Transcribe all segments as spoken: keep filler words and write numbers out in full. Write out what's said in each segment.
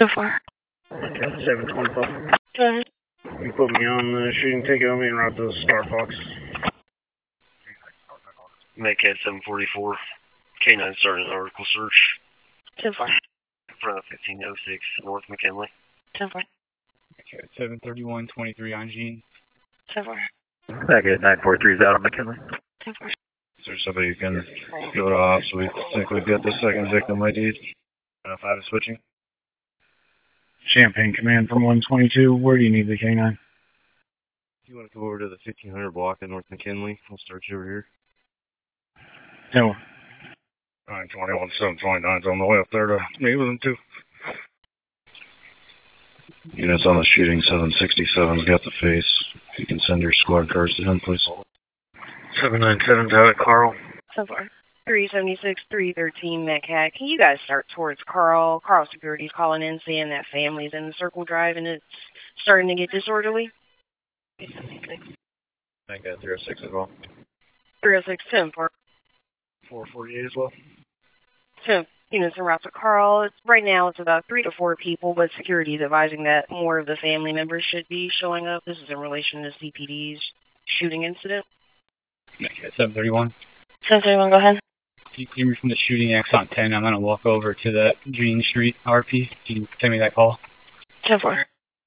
So far. Okay, seven twenty-five. Go ahead. You put me on the shooting ticket on me and route to Star Fox. Macad seven forty-four. K nine starting an article search. So far. In front of fifteen oh six North McKinley. So far. Okay, seven thirty-one twenty-three on Gene. So far. Macad nine four three is out on McKinley. So far. Is there somebody who can go to ops? We think we've got the second victim I D. Uh, five is switching. Champagne Command from one twenty-two. Where do you need the K nine? If you want to come over to the fifteen hundred block in North McKinley, we'll start you over here. No. nine twenty-one, seven twenty-nine's on the way up there to meet with them too. Units on the shooting, seven sixty-seven's got the face. If you can send your squad cars to him, please. seven ninety-seven's out at Carl. So far. three seventy-six, three thirteen, Metcat. Can you guys start towards Carl? Carl Security's calling in saying that family's in the Circle Drive and it's starting to get disorderly. I got three oh six as well. three oh six, ten for four forty-eight as well. So, units en route to Carl. It's, right now it's about three to four people, but security is advising that more of the family members should be showing up. This is in relation to C P D's shooting incident. Okay, seven thirty-one. seven thirty-one, go ahead. If you clear me from the shooting Exxon ten, I'm going to walk over to that Green Street R P. Can you send me that call? ten four.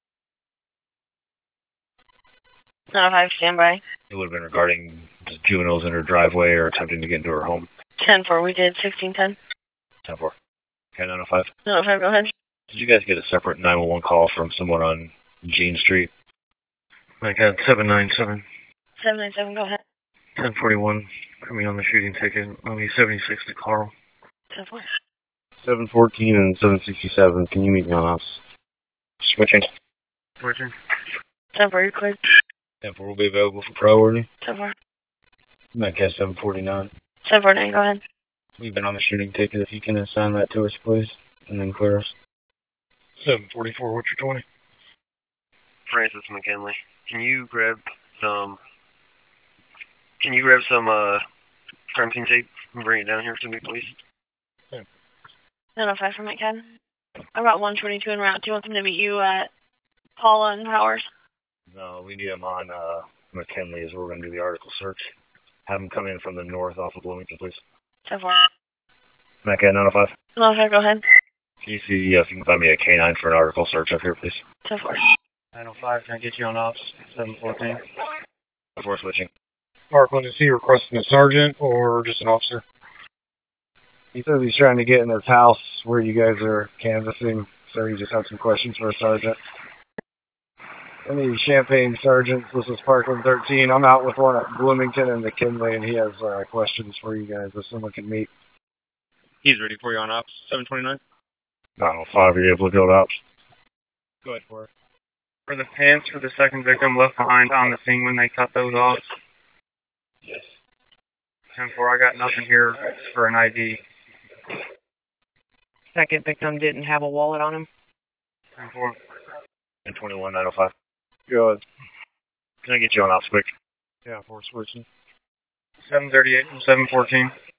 nine oh five, standby. It would have been regarding the juveniles in her driveway or attempting to get into her home. ten four, we did sixteen ten. ten four. Okay, nine oh five. nine oh five, go ahead. Did you guys get a separate nine one one call from someone on Jean Street? I got seven ninety-seven. seven ninety-seven, go ahead. ten forty-one. Put me on the shooting ticket. On me seventy-six to Carl. ten four. seven fourteen and seven sixty-seven. Can you meet me on ops? Switching. Switching. ten four, you're cleared. ten four will be available for priority. ten four. Metcalf seven forty-nine. seven forty-nine, go ahead. We've been on the shooting ticket. If you can assign that to us, please, and then clear us. seven forty-four, what's your twenty? Francis McKinley. Can you grab some... Can you grab some, uh... crime scene tape and bring it down here to me, please? nine oh five from McCann. I'm about one twenty-two en route. Do you want them to meet you at Paula and Powers? No, we need them on uh, McKinley as we're going to do the article search. Have them come in from the north off of Bloomington, please. ten four. Metcalf nine oh five. nine oh five, go ahead. Can you see uh, if you can find me a K nine for an article search up here, please? ten four. nine oh five, can I get you on ops? seven fourteen. Before switching. Parkland, is he requesting a sergeant or just an officer? He says he's trying to get in his house where you guys are canvassing, so he just had some questions for a sergeant. Any Champagne sergeants, this is Parkland thirteen. I'm out with one at Bloomington and McKinley, and he has uh, questions for you guys if someone can meet. He's ready for you on ops. seven twenty-nine. nine oh five, are you able to go to ops? Go ahead for it. For the pants for the second victim left behind on the scene when they cut those off? Yes. ten four, I got nothing here for an I D. Second victim didn't have a wallet on him. ten four. ten twenty-one, nine oh five. Go ahead. Can I get you on ops quick? Yeah, four switching. seven thirty-eight from seven fourteen.